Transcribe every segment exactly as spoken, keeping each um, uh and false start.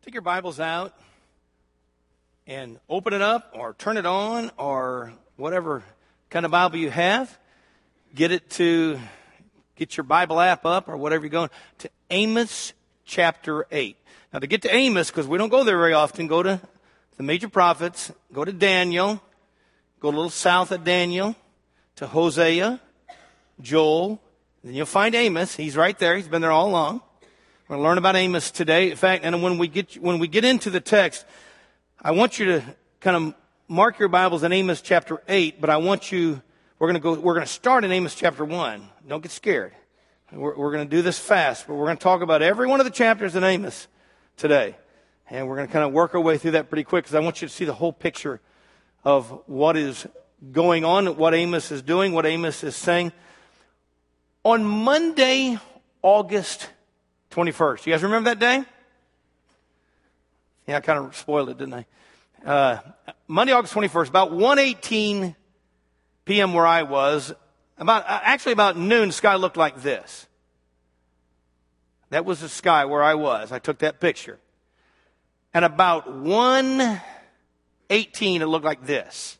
Take your Bibles out and open it up or turn it on or whatever kind of Bible you have. Get it to, get your Bible app up or whatever you're going, to Amos chapter eight. Now to get to Amos, because we don't go there very often, go to the major prophets, go to Daniel, go a little south of Daniel, to Hosea, Joel, then you'll find Amos. He's right there. He's been there all along. We're going to learn about Amos today. In fact, and when we get when we get into the text, I want you to kind of mark your Bibles in Amos chapter eight. But I want you we're going to go we're going to start in Amos chapter one. Don't get scared. We're, we're going to do this fast, but we're going to talk about every one of the chapters in Amos today, and we're going to kind of work our way through that pretty quick because I want you to see the whole picture of what is going on, what Amos is doing, what Amos is saying. On Monday, August twenty-first. You guys remember that day? Yeah, I kind of spoiled it, didn't I? Uh, Monday, August twenty-first, about one eighteen p.m. where I was, about actually about noon, the sky looked like this. That was the sky where I was. I took that picture. And about one eighteen, it looked like this.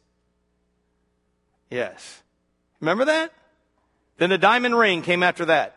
Yes. Remember that? Then the diamond ring came after that.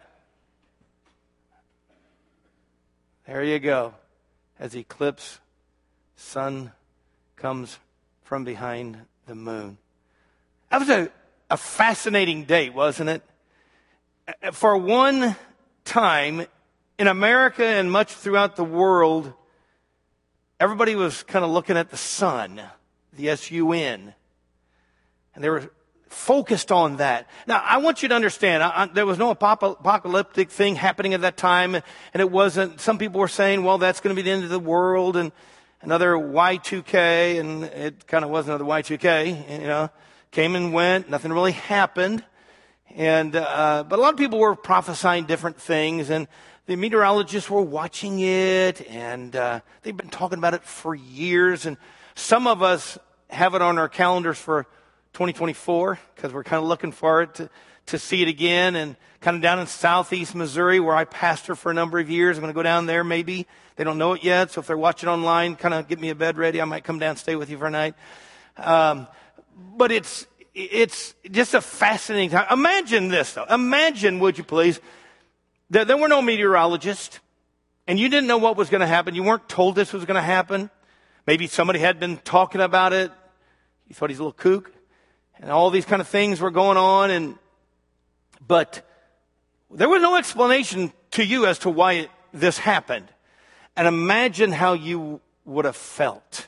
There you go. As the eclipse, sun comes from behind the moon. That was a, a fascinating day, wasn't it? For one time, in America and much throughout the world, everybody was kind of looking at the sun, the S U N. And they were focused on that. Now, I want you to understand, I, I, there was no apop- apocalyptic thing happening at that time, and it wasn't, some people were saying, well, that's going to be the end of the world, and another Y two K, and it kind of was another Y two K, you know, came and went, nothing really happened, and, uh, but a lot of people were prophesying different things, and the meteorologists were watching it, and, uh, they've been talking about it for years, and some of us have it on our calendars for twenty twenty-four, because we're kind of looking forward to, to see it again. And kind of down in southeast Missouri, where I pastor for a number of years. I'm going to go down there maybe. They don't know it yet, so if they're watching online, kind of get me a bed ready. I might come down and stay with you for a night. Um, but it's it's just a fascinating time. Imagine this, though. Imagine, would you please, that there were no meteorologists, and you didn't know what was going to happen. You weren't told this was going to happen. Maybe somebody had been talking about it. You thought he's a little kook. And all these kind of things were going on, and but there was no explanation to you as to why it, this happened. And imagine how you would have felt.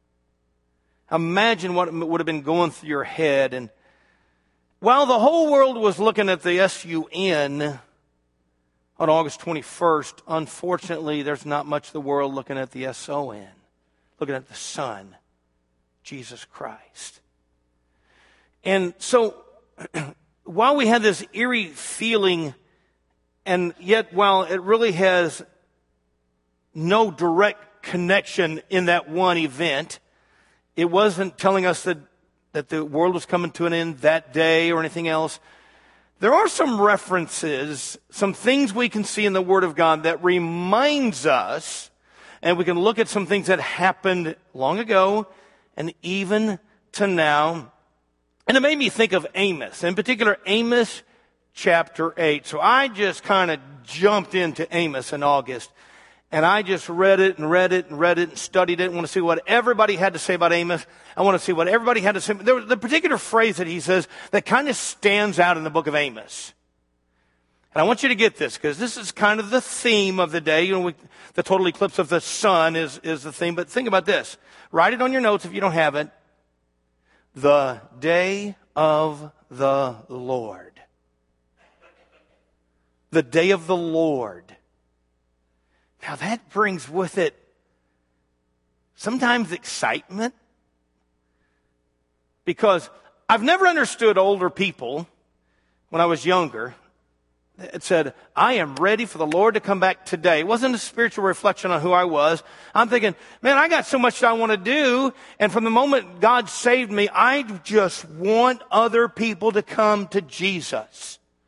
Imagine what would have been going through your head. And while the whole world was looking at the S U N on August twenty-first, unfortunately, there's not much of the world looking at the S O N, looking at the Son, Jesus Christ. And so, while we had this eerie feeling, and yet while it really has no direct connection in that one event, it wasn't telling us that, that the world was coming to an end that day or anything else. There are some references, some things we can see in the Word of God that reminds us, and we can look at some things that happened long ago and even to now. And it made me think of Amos, in particular Amos chapter eight. So I just kind of jumped into Amos in August, and I just read it and read it and read it and studied it. I want to see what everybody had to say about Amos. I want to see what everybody had to say. There was the particular phrase that he says that kind of stands out in the book of Amos. And I want you to get this, because this is kind of the theme of the day. You know, we, the total eclipse of the sun is, is the theme. But think about this. Write it on your notes if you don't have it. The day of the Lord. The day of the Lord. Now that brings with it sometimes excitement, because I've never understood older people when I was younger. It said, I am ready for the Lord to come back today. It wasn't a spiritual reflection on who I was. I'm thinking, man, I got so much that I want to do. And from the moment God saved me, I just want other people to come to Jesus.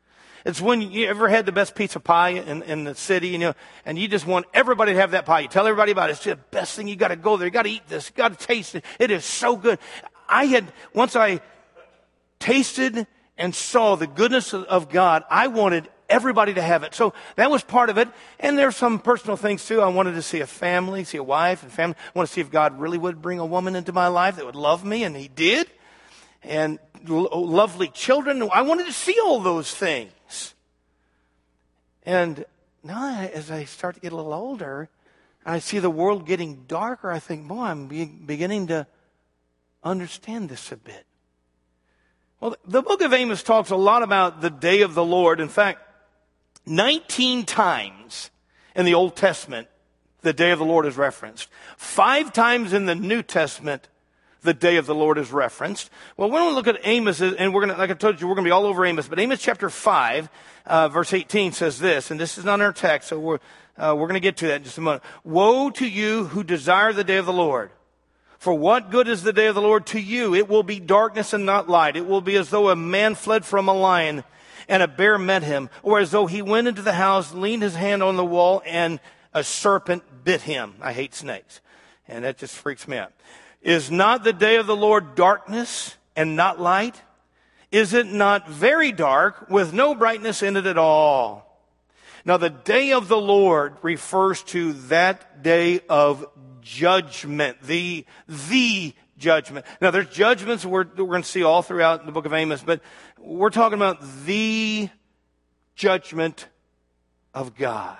It's when you ever had the best piece of pie in, in the city, you know, and you just want everybody to have that pie. You tell everybody about it. It's the best thing. You got to go there. You got to eat this. You got to taste it. It is so good. I had, once I tasted and saw the goodness of, of God, I wanted everybody to have it. So that was part of it. And there's some personal things too. I wanted to see a family, see a wife and family. I want to see if God really would bring a woman into my life that would love me, and he did. And lo- lovely children. I wanted to see all those things. And now as I start to get a little older, I see the world getting darker, I think, boy, I'm be- beginning to understand this a bit. Well, the book of Amos talks a lot about the day of the Lord. In fact, nineteen times in the Old Testament, the day of the Lord is referenced. Five times in the New Testament, the day of the Lord is referenced. Well, we're going to look at Amos, and we're going to, like I told you, we're going to be all over Amos. But Amos chapter five, uh, verse eighteen says this, and this is not in our text, so we're, uh, we're going to get to that in just a moment. Woe to you who desire the day of the Lord. For what good is the day of the Lord to you? It will be darkness and not light. It will be as though a man fled from a lion and a bear met him, or as though he went into the house, leaned his hand on the wall, and a serpent bit him. I hate snakes, and that just freaks me out. Is not the day of the Lord darkness and not light? Is it not very dark with no brightness in it at all? Now, the day of the Lord refers to that day of judgment, the, the judgment. Now, there's judgments we're, we're going to see all throughout the book of Amos, but we're talking about the judgment of God.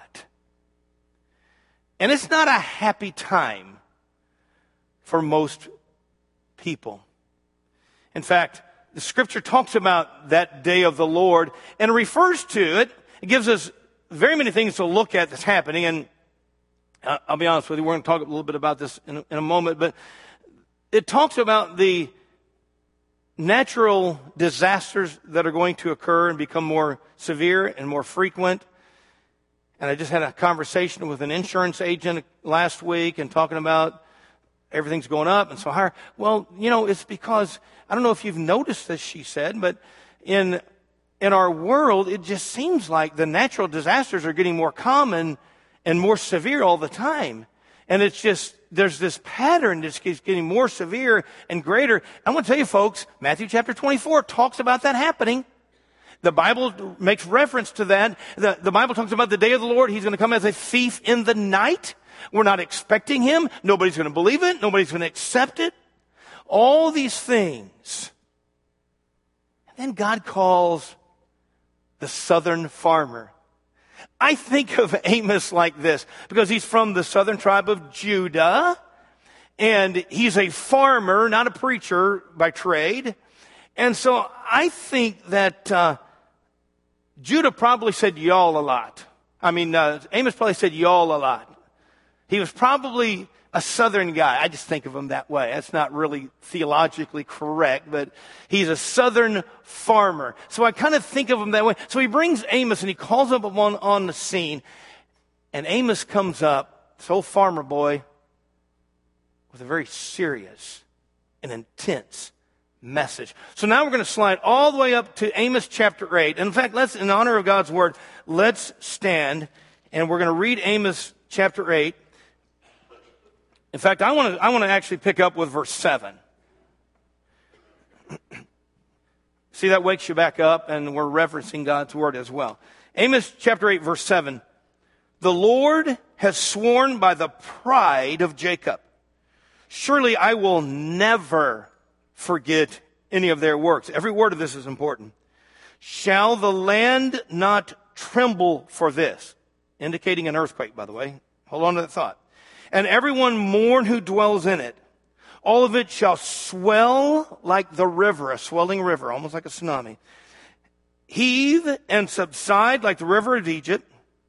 And it's not a happy time for most people. In fact, the scripture talks about that day of the Lord and refers to it. It gives us very many things to look at that's happening. And I'll be honest with you, we're going to talk a little bit about this in a, in a moment. But it talks about the natural disasters that are going to occur and become more severe and more frequent. And I just had a conversation with an insurance agent last week and talking about everything's going up and so higher. Well, you know, it's because, I don't know if you've noticed this, she said, but in in our world, it just seems like the natural disasters are getting more common and more severe all the time. And it's just, there's this pattern that's getting more severe and greater. I want to tell you, folks, Matthew chapter twenty-four talks about that happening. The Bible makes reference to that. The, the Bible talks about the day of the Lord. He's going to come as a thief in the night. We're not expecting him. Nobody's going to believe it. Nobody's going to accept it. All these things. And then God calls the southern farmer. I think of Amos like this because he's from the southern tribe of Judah. And he's a farmer, not a preacher by trade. And so I think that uh, Judah probably said y'all a lot. I mean, uh, Amos probably said y'all a lot. He was probably a southern guy. I just think of him that way. That's not really theologically correct, but he's a southern farmer. So I kind of think of him that way. So he brings Amos and he calls up on, on the scene. And Amos comes up, this old farmer boy, with a very serious and intense message. So now we're going to slide all the way up to Amos chapter eight. And in fact, let's, in honor of God's word, let's stand and we're going to read Amos chapter eight. In fact, I want to I want to actually pick up with verse seven. See, that wakes you back up, and we're referencing God's word as well. Amos chapter eight, verse seven. The Lord has sworn by the pride of Jacob. Surely I will never forget any of their works. Every word of this is important. Shall the land not tremble for this? Indicating an earthquake, by the way. Hold on to that thought. And everyone mourn who dwells in it. All of it shall swell like the river, a swelling river, almost like a tsunami. Heave and subside like the river of Egypt.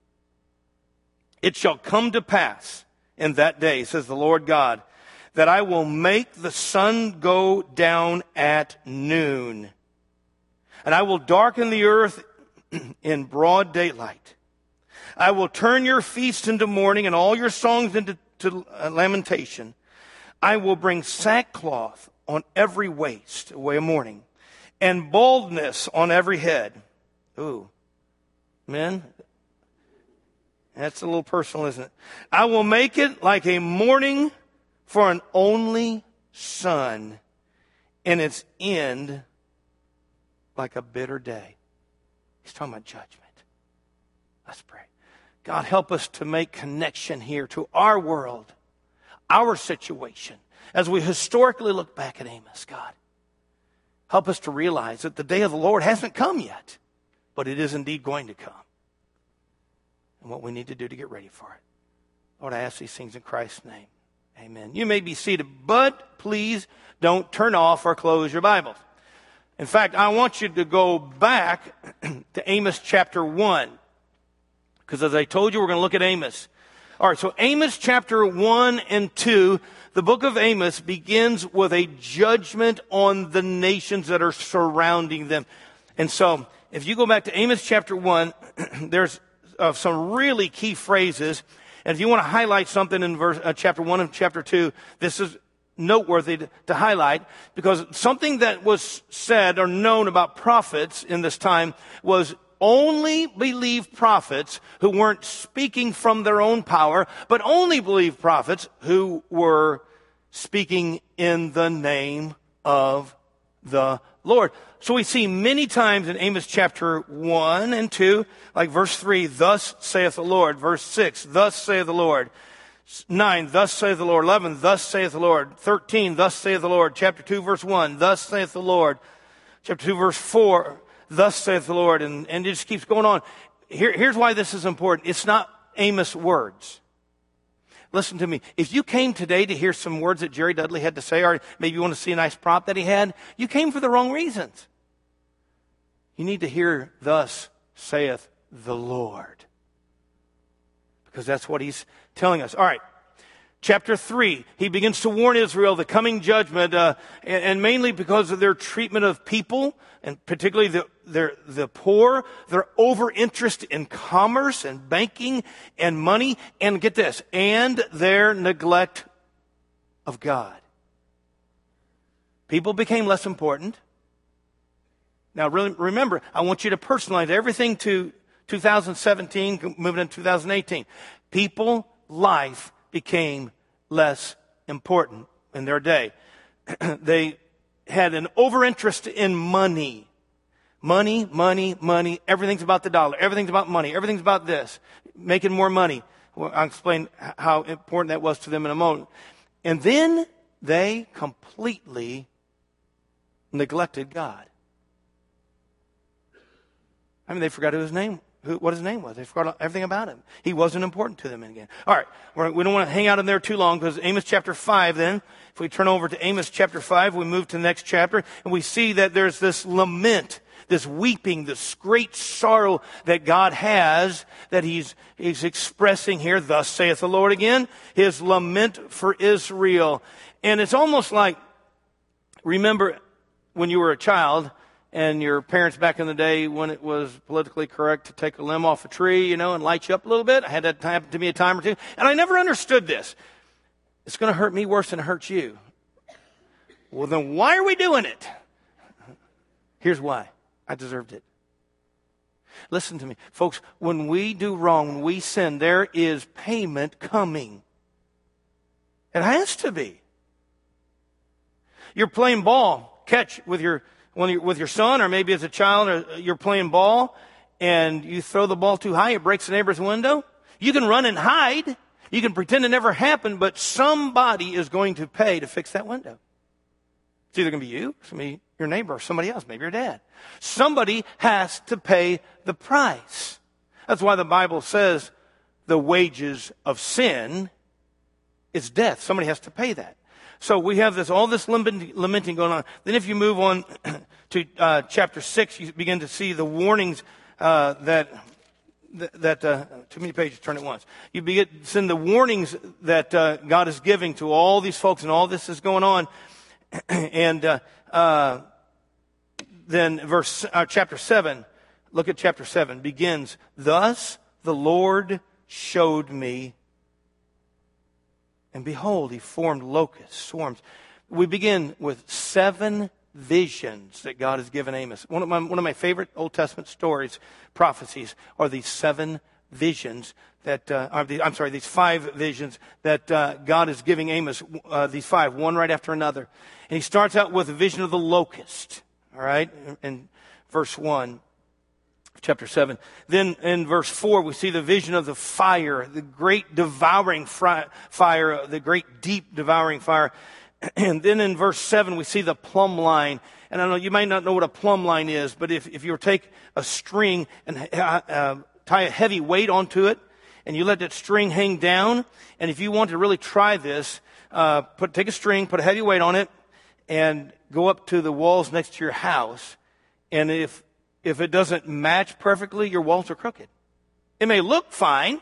It shall come to pass in that day, says the Lord God, that I will make the sun go down at noon. And I will darken the earth in broad daylight. I will turn your feast into mourning and all your songs into to lamentation. I will bring sackcloth on every waist, a way of mourning, and baldness on every head. Ooh. Men, that's a little personal, isn't it? I will make it like a morning for an only son, and its end like a bitter day. He's talking about judgment. Let's pray. God, help us to make connection here to our world, our situation, as we historically look back at Amos, God. Help us to realize that the day of the Lord hasn't come yet, but it is indeed going to come. And what we need to do to get ready for it. Lord, I ask these things in Christ's name. Amen. You may be seated, but please don't turn off or close your Bibles. In fact, I want you to go back to Amos chapter one. Because as I told you, we're going to look at Amos. All right, so Amos chapter one and two, the book of Amos begins with a judgment on the nations that are surrounding them. And so, if you go back to Amos chapter one, there's uh, some really key phrases. And if you want to highlight something in verse, uh, chapter one and chapter two, this is noteworthy to, to highlight, because something that was said or known about prophets in this time was only believe prophets who weren't speaking from their own power, but only believe prophets who were speaking in the name of the Lord. So we see many times in Amos chapter one and two, like verse three, thus saith the Lord. Verse six, thus saith the Lord. nine, thus saith the Lord. eleven, thus saith the Lord. thirteen, thus saith the Lord. Chapter two, verse one, thus saith the Lord. Chapter two, verse four, thus saith the Lord. And, and it just keeps going on. Here, here's why this is important. It's not Amos words. Listen to me. If you came today to hear some words that Jerry Dudley had to say, or maybe you want to see a nice prop that he had, you came for the wrong reasons. You need to hear, thus saith the Lord. Because that's what he's telling us. All right. Chapter three, he begins to warn Israel of the coming judgment, uh, and, and mainly because of their treatment of people, and particularly the, their, the poor, their over-interest in commerce and banking and money, and get this, and their neglect of God. People became less important. Now, really, remember, I want you to personalize everything to two thousand seventeen, moving into two thousand eighteen. People, life became less important in their day. They had an overinterest in money. Money, money, money. Everything's about the dollar. Everything's about money. Everything's about this. Making more money. Well, I'll explain how important that was to them in a moment. And then they completely neglected God. I mean, they forgot who his name, who, what his name was. They forgot everything about him. He wasn't important to them again. All right, we're, we don't want to hang out in there too long, because Amos chapter five then, if we turn over to Amos chapter five, we move to the next chapter, and we see that there's this lament, this weeping, this great sorrow that God has, that he's, he's expressing here. Thus saith the Lord again, his lament for Israel. And it's almost like, remember when you were a child, and your parents back in the day, when it was politically correct to take a limb off a tree, you know, and light you up a little bit. I had that happen to me a time or two. And I never understood this. It's going to hurt me worse than it hurts you. Well, then why are we doing it? Here's why. I deserved it. Listen to me. Folks, when we do wrong, when we sin, there is payment coming. It has to be. You're playing ball, catch with your When you're with your son, or maybe as a child, or you're playing ball and you throw the ball too high, it breaks the neighbor's window. You can run and hide. You can pretend it never happened, but somebody is going to pay to fix that window. It's either going to be you, somebody, your neighbor, or somebody else, maybe your dad. Somebody has to pay the price. That's why the Bible says the wages of sin is death. Somebody has to pay that. So we have this, all this lamenting going on. Then if you move on to uh, chapter six, you begin to see the warnings uh, that, that uh, too many pages, turn at once. You begin to see the warnings that uh, God is giving to all these folks, and all this is going on. And uh, uh, then verse, uh, chapter seven, look at chapter seven, begins, thus the Lord showed me, and behold, he formed locusts, swarms. We begin with seven visions that God has given Amos. One of my, one of my favorite Old Testament stories, prophecies, are these seven visions that, uh, are the, I'm sorry, these five visions that uh, God is giving Amos, uh, these five, one right after another. And he starts out with a vision of the locust, all right, in verse one. Chapter seven. Then in verse four, we see the vision of the fire, the great devouring fri- fire, the great deep devouring fire. And then in verse seven, we see the plumb line. And I know you might not know what a plumb line is, but if, if you were to take a string and uh, uh, tie a heavy weight onto it, and you let that string hang down, and if you want to really try this, uh, put take a string, put a heavy weight on it, and go up to the walls next to your house, and if If it doesn't match perfectly, your walls are crooked. It may look fine,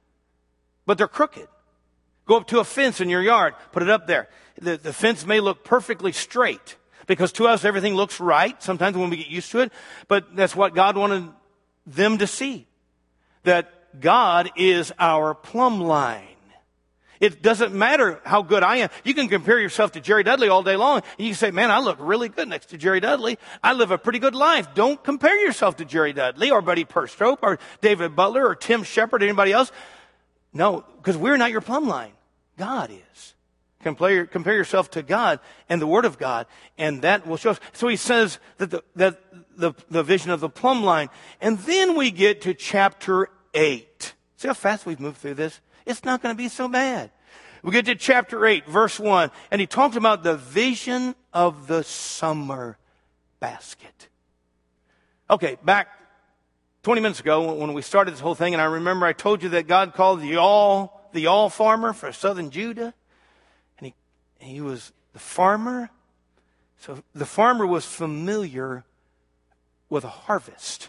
but they're crooked. Go up to a fence in your yard, put it up there. The, the fence may look perfectly straight, because to us everything looks right sometimes when we get used to it, but that's what God wanted them to see. That God is our plumb line. It doesn't matter how good I am. You can compare yourself to Jerry Dudley all day long, and you can say, man, I look really good next to Jerry Dudley. I live a pretty good life. Don't compare yourself to Jerry Dudley or Buddy Perstrope or David Butler or Tim Shepard or anybody else. No, because we're not your plumb line. God is. Compare, compare yourself to God and the Word of God, and that will show us. So he says that the, that the, the vision of the plumb line. And then we get to chapter eight. See how fast we've moved through this? It's not going to be so bad. We get to chapter eight, verse one, and he talks about the vision of the summer basket. Okay, back twenty minutes ago when we started this whole thing, and I remember I told you that God called the all the all farmer for southern Judah, and he he was the farmer. So the farmer was familiar with a harvest,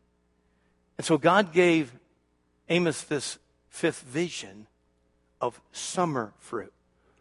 and so God gave Amos this fifth vision of summer fruit.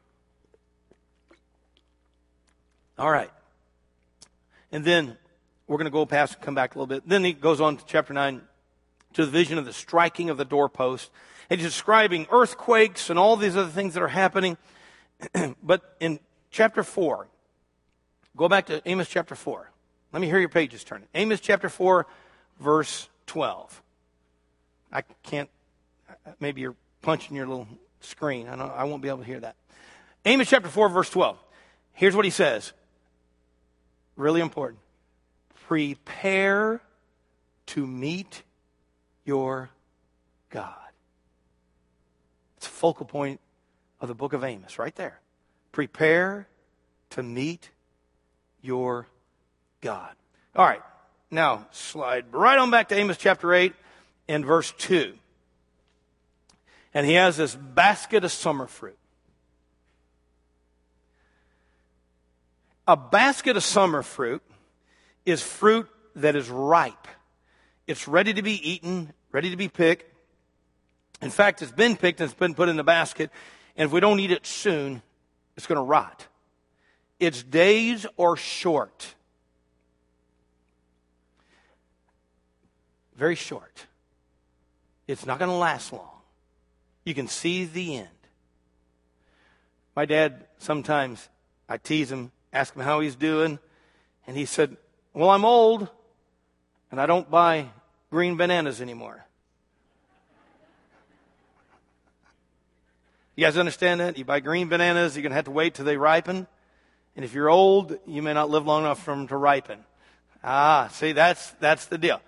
All right. And then we're going to go past and come back a little bit. Then he goes on to chapter nine, to the vision of the striking of the doorpost. And he's describing earthquakes and all these other things that are happening. But in chapter four, go back to Amos chapter four. Let me hear your pages turning. Amos chapter four, verse twelve. I can't, maybe you're punching your little screen. I don't, I won't be able to hear that. Amos chapter four, verse twelve. Here's what he says. Really important. Prepare to meet your God. It's a focal point of the book of Amos right there. Prepare to meet your God. All right. Now, slide right on back to Amos chapter eight and verse two. And he has this basket of summer fruit. A basket of summer fruit is fruit that is ripe. It's ready to be eaten, ready to be picked. In fact, it's been picked and it's been put in the basket. And if we don't eat it soon, it's going to rot. Its days are short. Very short. It's not going to last long. You can see the end. My dad, sometimes I tease him, ask him how he's doing, and he said, well, I'm old, and I don't buy green bananas anymore. You guys understand that? You buy green bananas, you're going to have to wait till they ripen, and if you're old, you may not live long enough for them to ripen. Ah, see, that's that's the deal.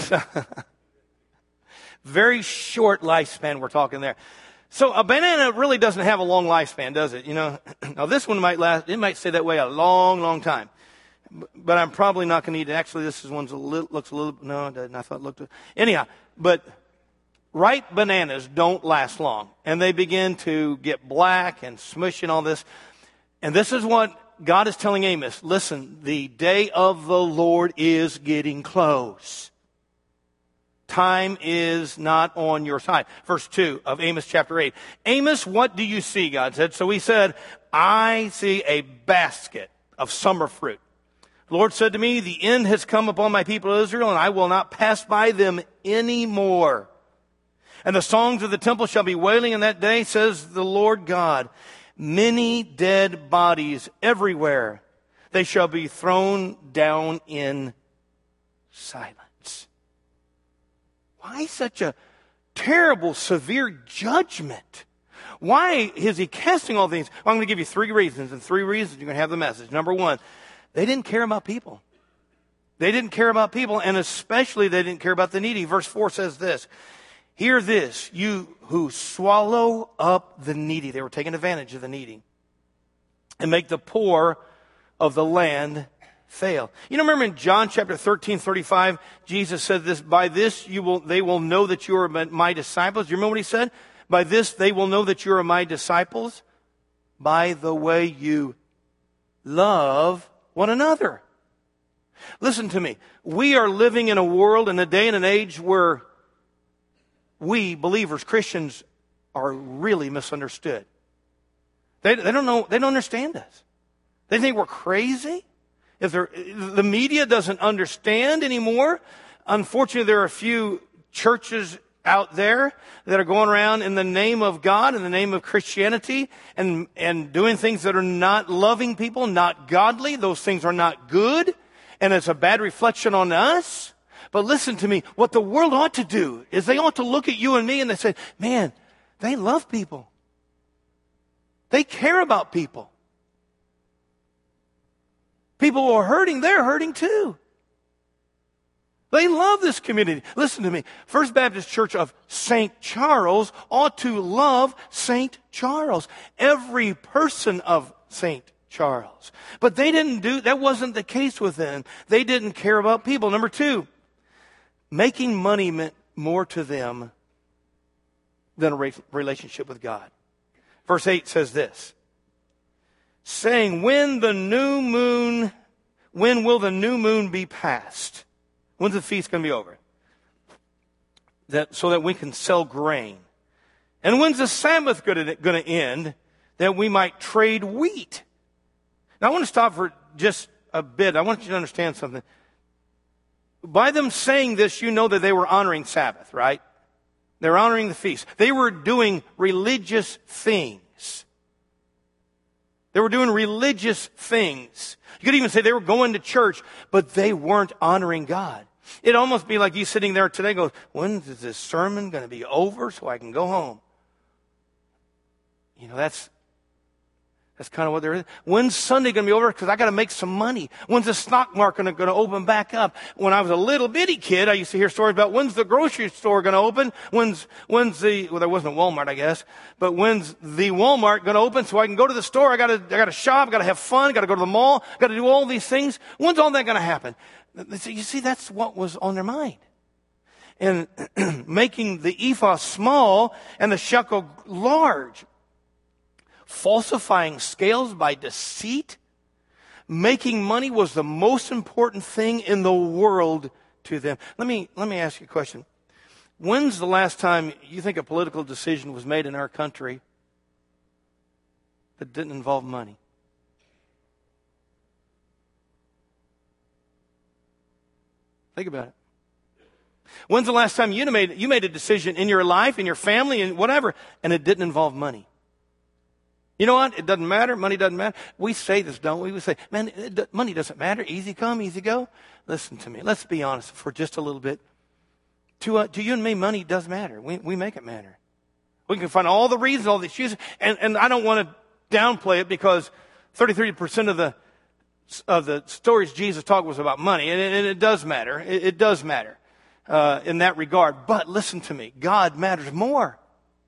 Very short lifespan we're talking there. So a banana really doesn't have a long lifespan, does it? You know, now this one might last, it might stay that way a long, long time. But I'm probably not going to eat it. Actually, this is one's a little, looks a little, no, it doesn't. I thought it looked, anyhow, but ripe bananas don't last long. And they begin to get black and smush and all this. And this is what God is telling Amos. Listen, the day of the Lord is getting close. Time is not on your side. Verse two of Amos chapter eight. Amos, what do you see? God said. So he said, I see a basket of summer fruit. The Lord said to me, the end has come upon my people Israel, and I will not pass by them anymore. And the songs of the temple shall be wailing in that day, says the Lord God. Many dead bodies everywhere. they shall be thrown down in silence. Why such a terrible, severe judgment? Why is he casting all things? Well, I'm going to give you three reasons, and three reasons you're going to have the message. Number one, they didn't care about people. They didn't care about people, and especially they didn't care about the needy. Verse four says this, hear this, you who swallow up the needy. They were taking advantage of the needy. And make the poor of the land fail. You know, remember in John chapter thirteen, thirty-five, Jesus said this, by this you will, they will know that you are my disciples. Do you remember what he said? By this they will know that you are my disciples, by the way you love one another. Listen to me. We are living in a world, in a day and an age where we, believers, Christians, are really misunderstood. They, they don't know, they don't understand us. They think we're crazy. If they're, the media doesn't understand anymore. Unfortunately, there are a few churches out there that are going around in the name of God, in the name of Christianity, and, and doing things that are not loving people, not godly. Those things are not good. And it's a bad reflection on us. But listen to me. What the world ought to do is they ought to look at you and me and they say, man, they love people. They care about people. People who are hurting, they're hurting too. They love this community. Listen to me. First Baptist Church of Saint Charles ought to love Saint Charles. Every person of Saint Charles. But they didn't do, that wasn't the case with them. They didn't care about people. Number two, making money meant more to them than a relationship with God. Verse eight says this, saying, when the new moon, when will the new moon be passed? When's the feast going to be over? That, so that we can sell grain. And when's the Sabbath going to end that we might trade wheat? Now I want to stop for just a bit. I want you to understand something. By them saying this, you know that they were honoring Sabbath, right? They're honoring the feast. They were doing religious things. They were doing religious things. You could even say they were going to church, but they weren't honoring God. It'd almost be like you sitting there today going, when is this sermon going to be over so I can go home? You know, that's That's kind of what there is. When's Sunday going to be over? Because I got to make some money. When's the stock market going to open back up? When I was a little bitty kid, I used to hear stories about when's the grocery store going to open? When's, when's the, well, there wasn't a Walmart, I guess, but when's the Walmart going to open so I can go to the store? I got to, I got to shop, I got to have fun, got to go to the mall, got to do all these things. When's all that going to happen? You see, that's what was on their mind. And making the ephah small and the shekel large. Falsifying scales by deceit. Making money was the most important thing in the world to them. Let me, let me ask you a question. When's the last time you think a political decision was made in our country that didn't involve money? Think about it. When's the last time you made, you made a decision in your life, in your family, and whatever, and it didn't involve money? You know what? It doesn't matter. Money doesn't matter. We say this, don't we? We say, man, it, money doesn't matter. Easy come, easy go. Listen to me. Let's be honest for just a little bit. To, uh, to you and me, money does matter. We, we make it matter. We can find all the reasons, all the excuses. And, and I don't want to downplay it because thirty-three percent of the, of the stories Jesus talked was about money. And it, and it does matter. It, it does matter uh, in that regard. But listen to me. God matters more.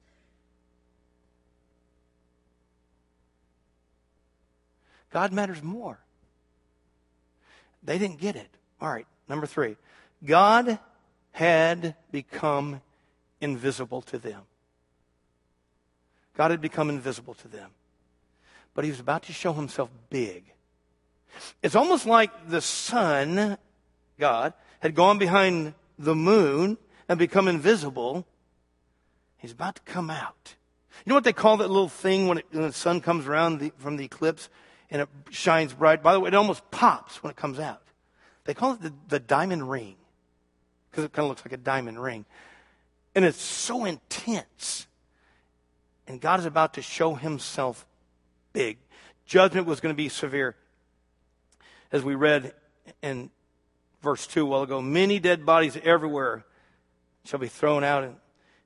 God matters more. They didn't get it. All right, number three. God had become invisible to them. God had become invisible to them. But he was about to show himself big. It's almost like the sun, God, had gone behind the moon and become invisible. He's about to come out. You know what they call that little thing when, it, when the sun comes around the, from the eclipse? And it shines bright. By the way, it almost pops when it comes out. They call it the, the diamond ring. Because it kind of looks like a diamond ring. And it's so intense. And God is about to show himself big. Judgment was going to be severe. as we read in verse two a while ago, many dead bodies everywhere shall be thrown out. And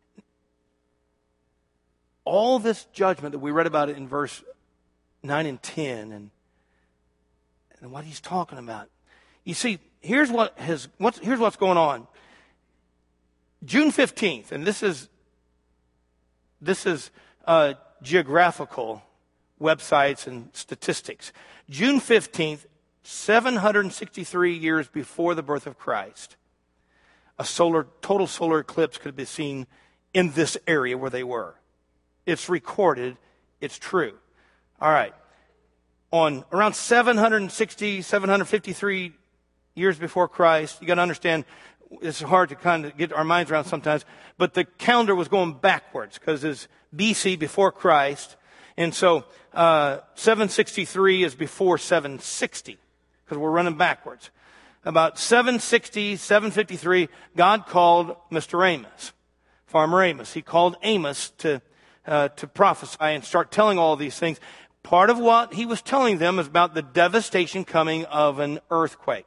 all this judgment that we read about it in verse nine and ten, and, and what he's talking about. You see, here's what has what's here's what's going on. June fifteenth, and this is this is uh, geographical websites and statistics. June fifteenth, seven hundred sixty-three years before the birth of Christ, a solar total solar eclipse could be seen in this area where they were. It's recorded. It's true. All right. On around seven hundred sixty, seven hundred fifty-three years before Christ, you got to understand, it's hard to kind of get our minds around sometimes, but the calendar was going backwards because it's B C, before Christ. And so uh, seven sixty-three is before seven sixty because we're running backwards. About seven sixty, seven fifty-three, God called Mister Amos, Farmer Amos. He called Amos to uh, to prophesy and start telling all these things. Part of what he was telling them is about the devastation coming of an earthquake.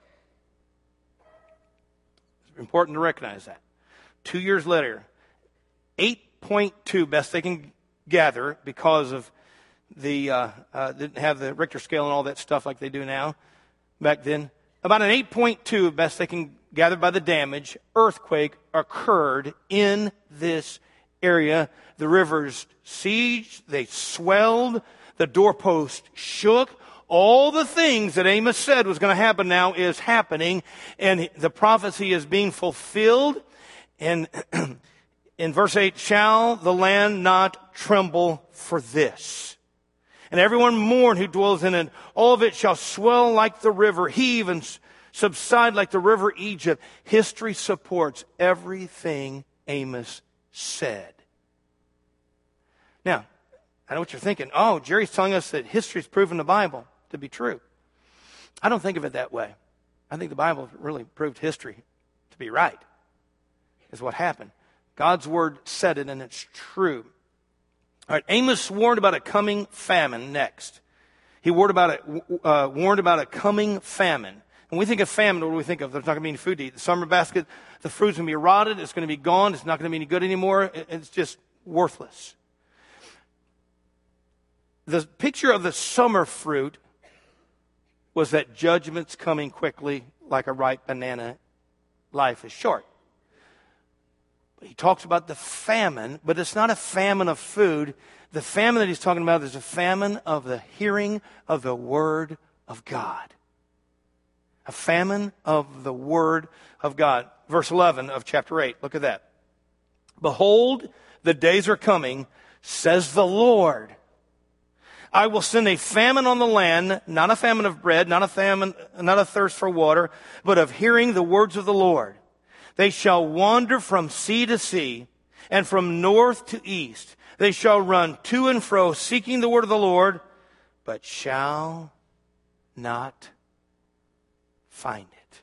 It's important to recognize that. Two years later, eight point two, best they can gather, because of the, uh, uh, didn't have the Richter scale and all that stuff like they do now back then. About an eight point two, best they can gather by the damage, earthquake occurred in this area. The rivers sieged, they swelled, the doorpost shook. All the things that Amos said was going to happen now is happening, and the prophecy is being fulfilled. And in verse eight, shall the land not tremble for this? And everyone mourn who dwells in it. All of it shall swell like the river, heave and subside like the river Egypt. History supports everything Amos said. Now, I know what you're thinking. Oh, Jerry's telling us that history's proven the Bible to be true. I don't think of it that way. I think the Bible really proved history to be right, is what happened. God's word said it, and it's true. All right, Amos warned about a coming famine next. He warned about a, uh, warned about a coming famine. When we think of famine, what do we think of? There's not going to be any food to eat. The summer basket, the fruit's going to be rotted. It's going to be gone. It's not going to be any good anymore. It's just worthless. The picture of the summer fruit was that judgment's coming quickly like a ripe banana. Life is short. He talks about the famine, but it's not a famine of food. The famine that he's talking about is a famine of the hearing of the Word of God. A famine of the Word of God. Verse eleven of chapter eight, look at that. Behold, the days are coming, says the Lord. I will send a famine on the land, not a famine of bread, not a famine, not a thirst for water, but of hearing the words of the Lord. They shall wander from sea to sea, and from north to east. They shall run to and fro, seeking the word of the Lord, but shall not find it.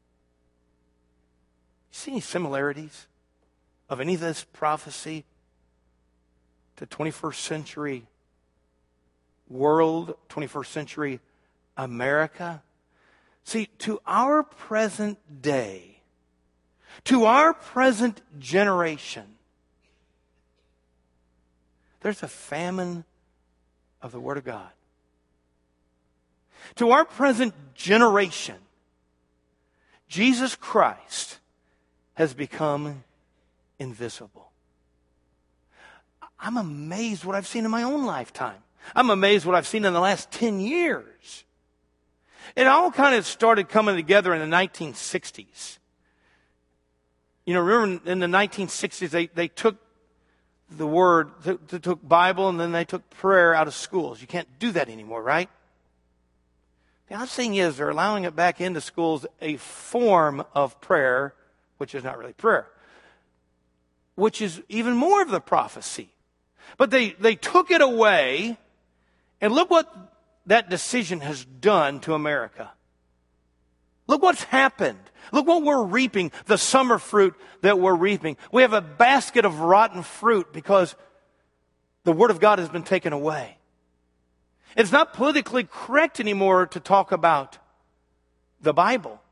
You see any similarities of any of this prophecy to twenty-first century world, twenty-first century America? See, to our present day, to our present generation, there's a famine of the Word of God. To our present generation, Jesus Christ has become invisible. I'm amazed what I've seen in my own lifetime. I'm amazed what I've seen in the last ten years. It all kind of started coming together in the nineteen sixties. You know, remember in the nineteen sixties, they, they took the word, they, they took Bible, and then they took prayer out of schools. You can't do that anymore, right? The odd thing is they're allowing it back into schools, a form of prayer, which is not really prayer, which is even more of the prophecy. But they, they took it away, and look what that decision has done to America. Look what's happened. Look what we're reaping, the summer fruit that we're reaping. We have a basket of rotten fruit because the Word of God has been taken away. It's not politically correct anymore to talk about the Bible.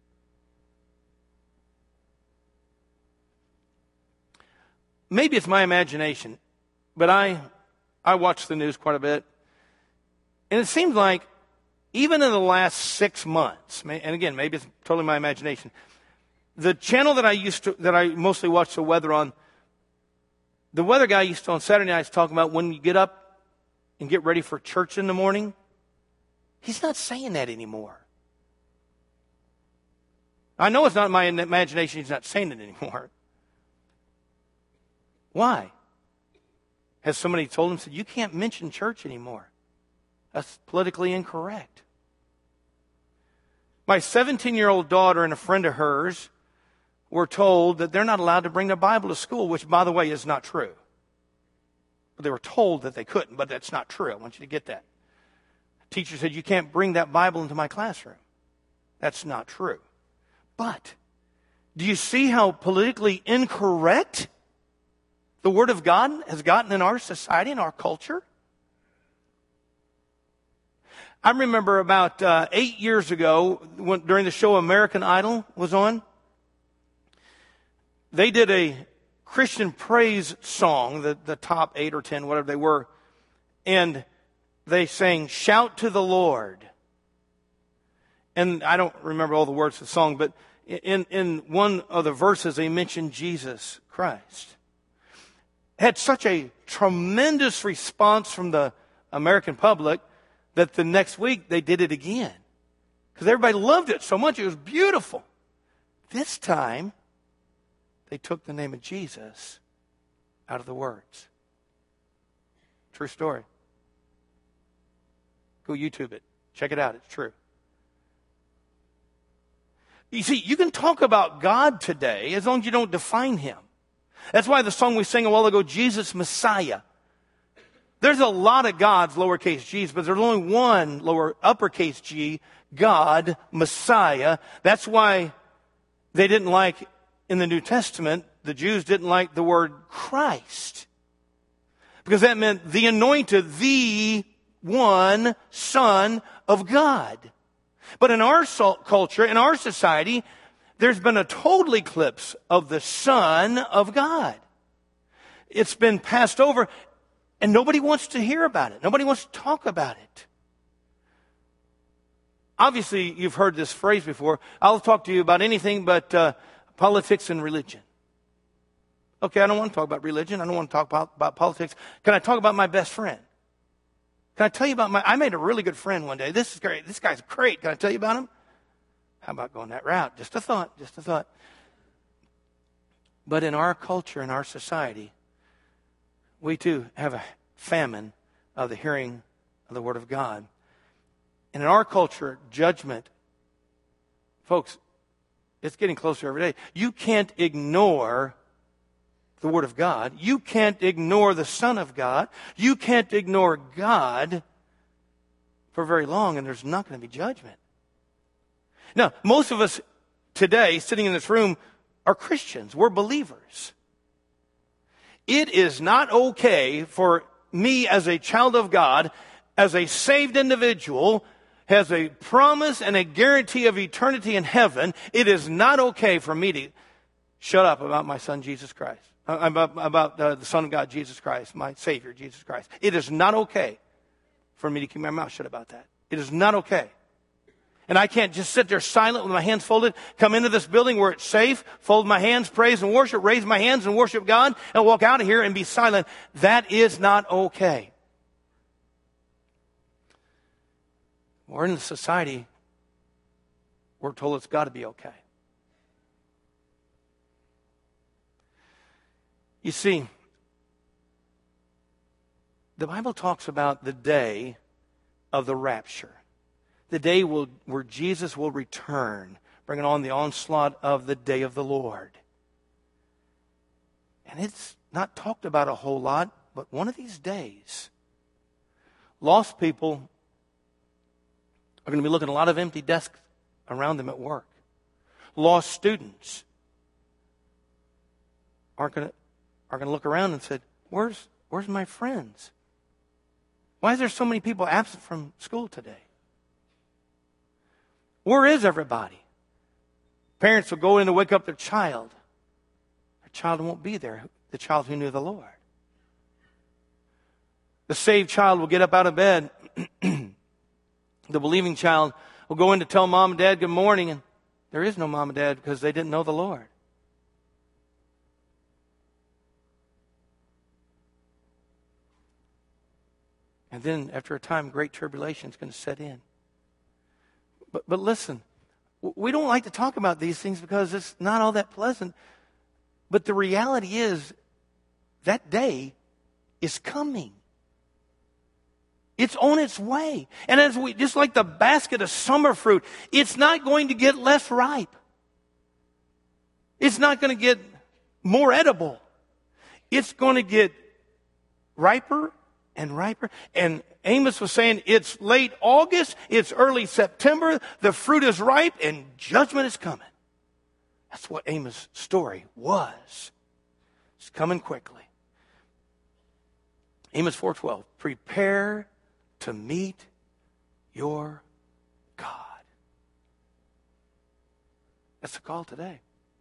Maybe it's my imagination, but I I watch the news quite a bit. And it seems like even in the last six months, and again, maybe it's totally my imagination, the channel that I used to, that I mostly watch the weather on, the weather guy used to on Saturday nights talk about when you get up and get ready for church in the morning. He's not saying that anymore. I know it's not my imagination, he's not saying it anymore. Why? Has somebody told him, said, you can't mention church anymore? That's politically incorrect. My seventeen-year-old daughter and a friend of hers were told that they're not allowed to bring their Bible to school, which, by the way, is not true. But they were told that they couldn't, but that's not true. I want you to get that. The teacher said, you can't bring that Bible into my classroom. That's not true. But do you see how politically incorrect the Word of God has gotten in our society, in our culture? I remember about uh, eight years ago, when, during the show American Idol was on, they did a Christian praise song, the, the top eight or ten, whatever they were, and they sang, "Shout to the Lord." And I don't remember all the words of the song, but in, in one of the verses they mentioned Jesus Christ. Had such a tremendous response from the American public that the next week they did it again. Because everybody loved it so much. It was beautiful. This time, they took the name of Jesus out of the words. True story. Go YouTube it. Check it out. It's true. You see, you can talk about God today as long as you don't define Him. That's why the song we sang a while ago, Jesus Messiah. There's a lot of gods, lowercase g's, but there's only one lower uppercase G, God, Messiah. That's why they didn't like, in the New Testament, the Jews didn't like the word Christ. Because that meant the anointed, the one Son of God. But in our culture, in our society, there's been a total eclipse of the Son of God. It's been passed over, and nobody wants to hear about it. Nobody wants to talk about it. Obviously, you've heard this phrase before. I'll talk to you about anything but uh, politics and religion. Okay, I don't want to talk about religion. I don't want to talk about, about politics. Can I talk about my best friend? Can I tell you about my... I made a really good friend one day. This is great. This guy's great. Can I tell you about him? How about going that route? Just a thought, just a thought. But in our culture, in our society, we too have a famine of the hearing of the Word of God. And in our culture, judgment, folks, it's getting closer every day. You can't ignore the Word of God. You can't ignore the Son of God. You can't ignore God for very long, and there's not going to be judgment. Now, most of us today, sitting in this room, are Christians. We're believers. It is not okay for me as a child of God, as a saved individual, has a promise and a guarantee of eternity in heaven. It is not okay for me to shut up about my son, Jesus Christ. About, about uh, the Son of God, Jesus Christ, my Savior, Jesus Christ. It is not okay for me to keep my mouth shut about that. It is not okay. And I can't just sit there silent with my hands folded, come into this building where it's safe, fold my hands, praise and worship, raise my hands and worship God, and walk out of here and be silent. That is not okay. We're in a society, we're told it's got to be okay. You see, the Bible talks about the day of the rapture. The day will, where Jesus will return, bringing on the onslaught of the day of the Lord. And it's not talked about a whole lot, but one of these days, lost people are going to be looking at a lot of empty desks around them at work. Lost students aren't going to are going to look around and say, where's, where's my friends? Why is there so many people absent from school today? Where is everybody? Parents will go in to wake up their child. Their child won't be there, the child who knew the Lord. The saved child will get up out of bed. The believing child will go in to tell mom and dad good morning, and there is no mom and dad because they didn't know the Lord. And then after a time, great tribulation is going to set in. But, but listen, we don't like to talk about these things because it's not all that pleasant. But the reality is that day is coming. It's on its way. And as we, just like the basket of summer fruit, it's not going to get less ripe. It's not going to get more edible. It's going to get riper and riper. And Amos was saying it's late August, it's early September, the fruit is ripe, and judgment is coming. That's what Amos' story was. It's coming quickly. Amos four twelve, prepare to meet your God. That's the call today.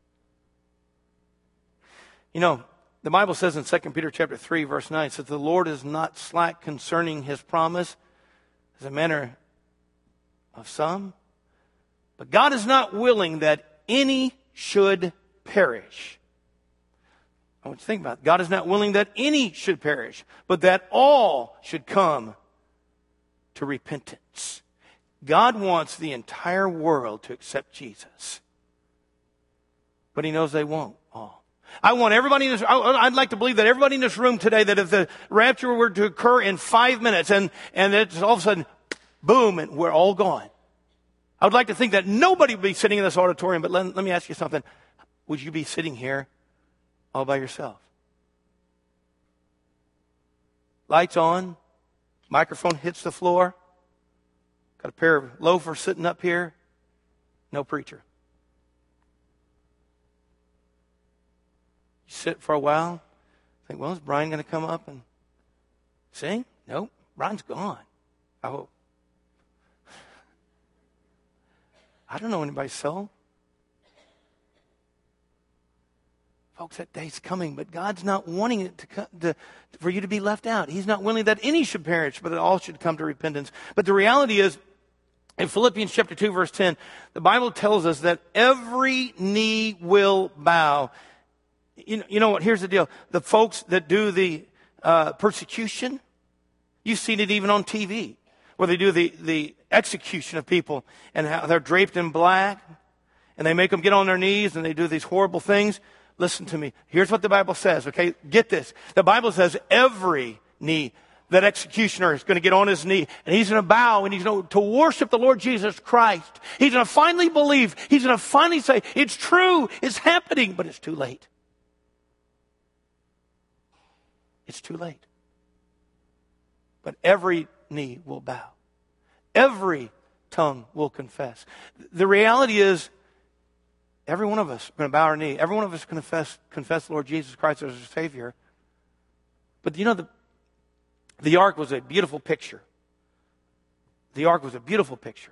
You know, the Bible says in Second Peter chapter three, verse nine, it says, the Lord is not slack concerning his promise, as a manner of some, but God is not willing that any should perish. I want you to think about it. God is not willing that any should perish, but that all should come to repentance. God wants the entire world to accept Jesus, but he knows they won't all. I want everybody in this, I'd like to believe that everybody in this room today, that if the rapture were to occur in five minutes and, and it's all of a sudden, boom, and we're all gone. I would like to think that nobody would be sitting in this auditorium, but let, let me ask you something. Would you be sitting here all by yourself? Lights on, microphone hits the floor, got a pair of loafers sitting up here, no preacher. You sit for a while, think, well, is Brian going to come up and sing? Nope, Brian's gone. I hope. I don't know anybody's soul. Folks, that day's coming, but God's not wanting it to, come, to for you to be left out. He's not willing that any should perish, but that all should come to repentance. But the reality is, in Philippians chapter two, verse ten, the Bible tells us that every knee will bow. You know, you know what? Here's the deal. The folks that do the uh, persecution, you've seen it even on T V, where they do the, the execution of people and how they're draped in black, and they make them get on their knees, and they do these horrible things. Listen to me. Here's what the Bible says, okay? Get this. The Bible says every knee, that executioner is going to get on his knee, and he's going to bow, and he's going to worship the Lord Jesus Christ. He's going to finally believe. He's going to finally say, it's true, it's happening, but it's too late. It's too late. But every knee will bow. Every tongue will confess. The reality is, every one of us are going to bow our knee. Every one of us confess, confess the Lord Jesus Christ as our Savior. But you know, the, the ark was a beautiful picture. The ark was a beautiful picture.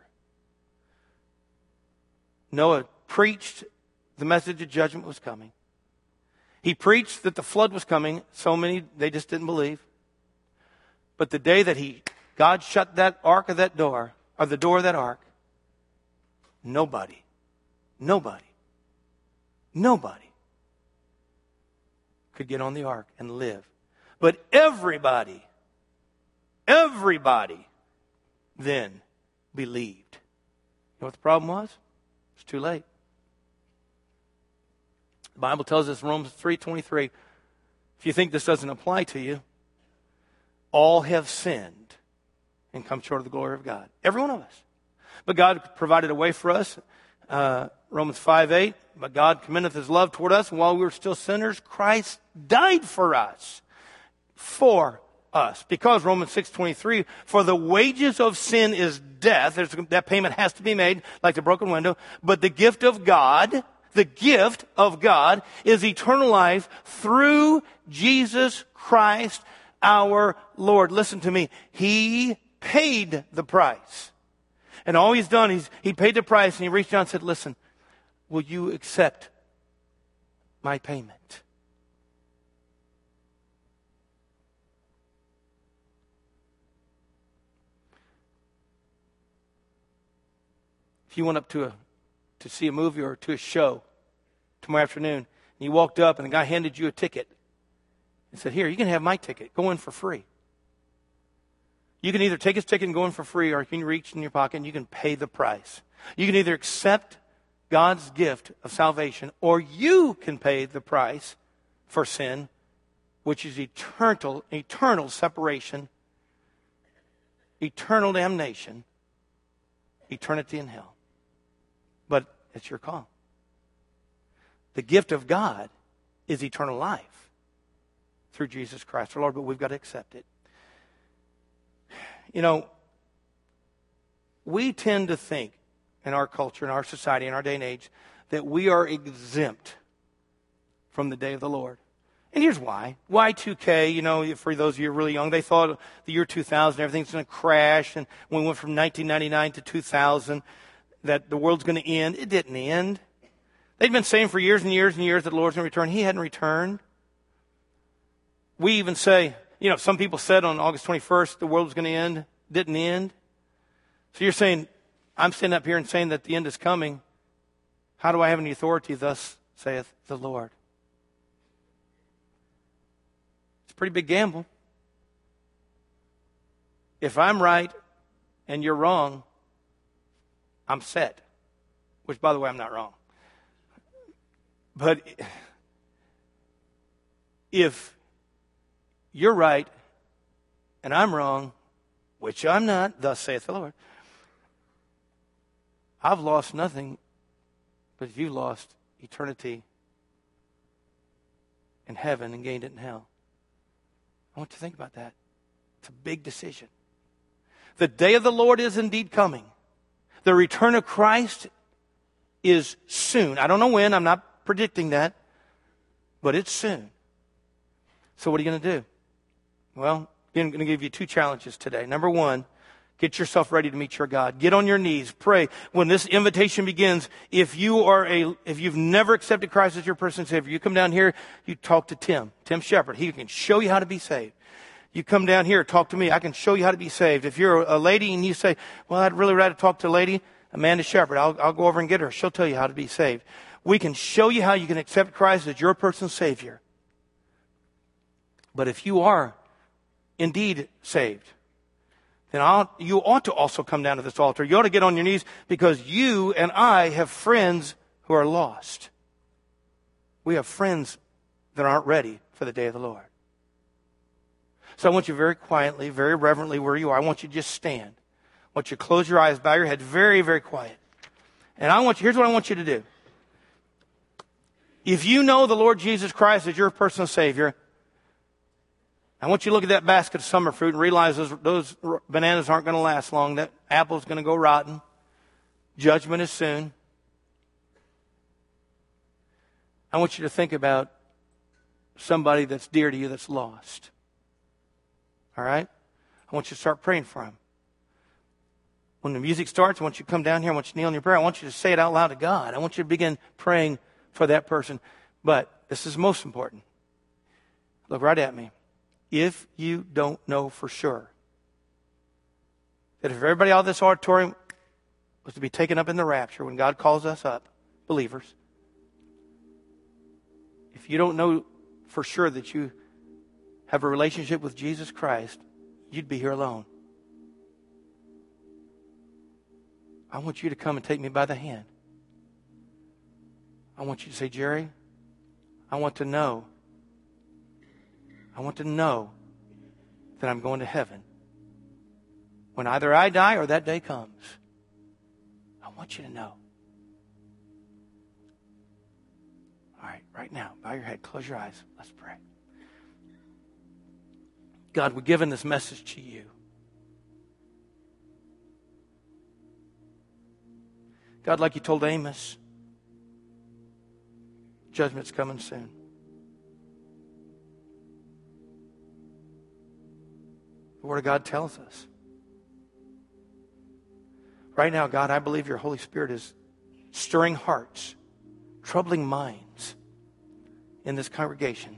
Noah preached the message of judgment was coming. He preached that the flood was coming. So many, they just didn't believe. But the day that he, God shut that ark of that door, or the door of that ark, nobody, nobody, nobody could get on the ark and live. But everybody, everybody then believed. You know what the problem was? It's too late. The Bible tells us in Romans three twenty-three, if you think this doesn't apply to you, all have sinned and come short of the glory of God. Every one of us. But God provided a way for us. Uh, Romans five eight, but God commendeth his love toward us, and while we were still sinners, Christ died for us. For us. Because Romans six twenty-three, for the wages of sin is death. There's, that payment has to be made, like the broken window. But the gift of God, the gift of God is eternal life through Jesus Christ our Lord. Listen to me. He paid the price. And all he's done, he's, he paid the price, and he reached out and said, listen, will you accept my payment? If you went up to a to see a movie or to a show tomorrow afternoon, and you walked up and the guy handed you a ticket and said, here, you can have my ticket. Go in for free. You can either take his ticket and go in for free, or you can reach in your pocket and you can pay the price. You can either accept God's gift of salvation, or you can pay the price for sin, which is eternal, eternal separation, eternal damnation, eternity in hell. But it's your call. The gift of God is eternal life through Jesus Christ our Lord, but we've got to accept it. You know, we tend to think in our culture, in our society, in our day and age, that we are exempt from the day of the Lord. And here's why. Y two K, you know, for those of you who are really young, they thought the year two thousand, everything's going to crash. And when we went from nineteen ninety-nine to two thousand, that the world's going to end. It didn't end. They'd been saying for years and years and years that the Lord's going to return. He hadn't returned. We even say, you know, some people said on August twenty-first the world was going to end. Didn't end. So you're saying, I'm standing up here and saying that the end is coming. How do I have any authority? Thus saith the Lord. It's a pretty big gamble. If I'm right and you're wrong, I'm set. Which, by the way, I'm not wrong. But if you're right and I'm wrong, which I'm not, thus saith the Lord, I've lost nothing, but you lost eternity in heaven and gained it in hell. I want you to think about that. It's a big decision. The day of the Lord is indeed coming. The return of Christ is soon. I don't know when. I'm not predicting that. But it's soon. So what are you going to do? Well, I'm going to give you two challenges today. Number one, get yourself ready to meet your God. Get on your knees. Pray. When this invitation begins, if you are a, if you've never accepted Christ as your personal Savior, you come down here, you talk to Tim, Tim Shepard. He can show you how to be saved. You come down here, talk to me. I can show you how to be saved. If you're a lady and you say, well, I'd really rather talk to a lady, Amanda Shepard, I'll, I'll go over and get her. She'll tell you how to be saved. We can show you how you can accept Christ as your personal Savior. But if you are indeed saved, then I'll, you ought to also come down to this altar. You ought to get on your knees, because you and I have friends who are lost. We have friends that aren't ready for the day of the Lord. So I want you very quietly, very reverently where you are, I want you to just stand. I want you to close your eyes, bow your head, very, very quiet. And I want you, here's what I want you to do. If you know the Lord Jesus Christ as your personal Savior, I want you to look at that basket of summer fruit and realize those, those bananas aren't going to last long. That apple's going to go rotten. Judgment is soon. I want you to think about somebody that's dear to you that's lost. All right? I want you to start praying for him. When the music starts, I want you to come down here. I want you to kneel in your prayer. I want you to say it out loud to God. I want you to begin praying for that person. But this is most important. Look right at me. If you don't know for sure that if everybody out of this auditorium was to be taken up in the rapture when God calls us up, believers, if you don't know for sure that you have a relationship with Jesus Christ, you'd be here alone. I want you to come and take me by the hand. I want you to say, Jerry, I want to know. I want to know that I'm going to heaven when either I die or that day comes. I want you to know. All right, right now, bow your head, close your eyes. Let's pray. God, we're giving this message to you. God, like you told Amos, judgment's coming soon. The Word of God tells us. Right now, God, I believe your Holy Spirit is stirring hearts, troubling minds in this congregation.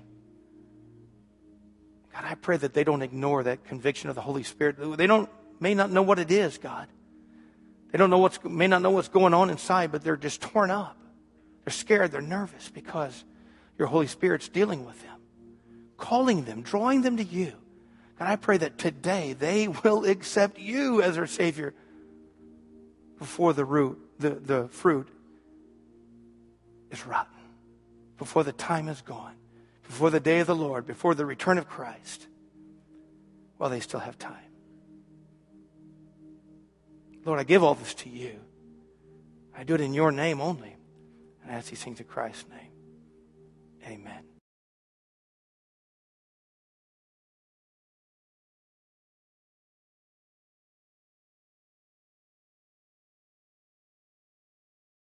God, I pray that they don't ignore that conviction of the Holy Spirit. They don't, may not know what it is, God. They don't know what's, may not know what's going on inside, but they're just torn up. They're scared, they're nervous because your Holy Spirit's dealing with them, calling them, drawing them to you. God, I pray that today they will accept you as their Savior before the root, the, the fruit is rotten, before the time is gone, before the day of the Lord, before the return of Christ, while they still have time. Lord, I give all this to you. I do it in your name only. And I ask these things in Christ's name. Amen.